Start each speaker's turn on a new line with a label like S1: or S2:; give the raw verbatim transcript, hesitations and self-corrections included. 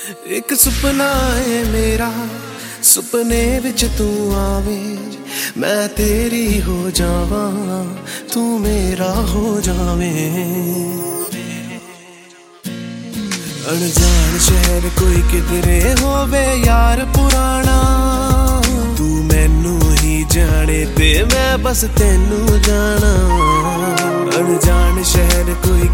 S1: एक सुपना है मेरा, सुपने विच तू आवे, मैं तेरी हो जावा, तू मेरा हो जावे। अनजान शहर कोई किधरे होवे यार पुराना, तू मैनू ही जाने ते मैं बस तेनू जाना। अनजान शहर कोई